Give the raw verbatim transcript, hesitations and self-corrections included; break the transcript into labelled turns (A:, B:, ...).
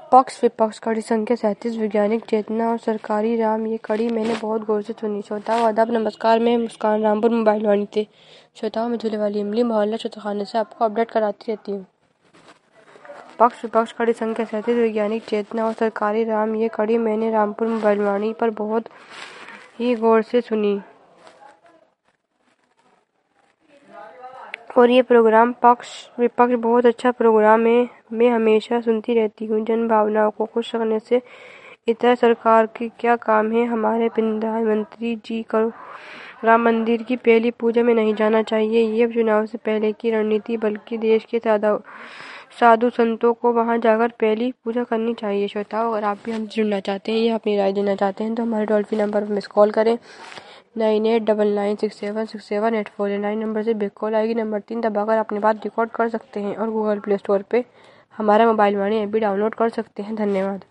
A: पक्ष विपक्ष कड़ी संख्या सैंतीस वैज्ञानिक चेतना और सरकारी राम, ये कड़ी मैंने बहुत गौर से सुनी। श्रोताओं आदाब, नमस्कार। मैं मुस्कान रामपुर मोबाइल वाणी से। श्रोताओं मैं झूले वाली इमली मोहल्ला चौथाखाने से आपको अपडेट कराती रहती हूँ। पक्ष विपक्ष कड़ी संख्या सैंतीस वैज्ञानिक चेतना और सरकारी राम, ये कड़ी मैंने रामपुर मोबाइल वाणी पर बहुत ही गौर से सुनी और ये प्रोग्राम पक्ष विपक्ष बहुत अच्छा प्रोग्राम है। मैं हमेशा सुनती रहती हूँ। जन भावनाओं को खुश करने से इतर सरकार की क्या काम है। हमारे प्रधानमंत्री जी को राम मंदिर की पहली पूजा में नहीं जाना चाहिए। ये चुनाव से पहले की रणनीति, बल्कि देश के सादा साधु संतों को वहां जाकर पहली पूजा करनी चाहिए। श्रोताओं अगर आप भी हमसे जुड़ना चाहते हैं या अपनी राय देना चाहते हैं तो हमारे टोल फ्री नंबर पर मिस कॉल करें nine eight double nine six seven six seven eight four nine number से बिग कॉल आएगी। नंबर तीन दबाकर अपनी बात रिकॉर्ड कर सकते हैं और गूगल प्ले स्टोर पे हमारा मोबाइल वाणी ऐप भी डाउनलोड कर सकते हैं। धन्यवाद।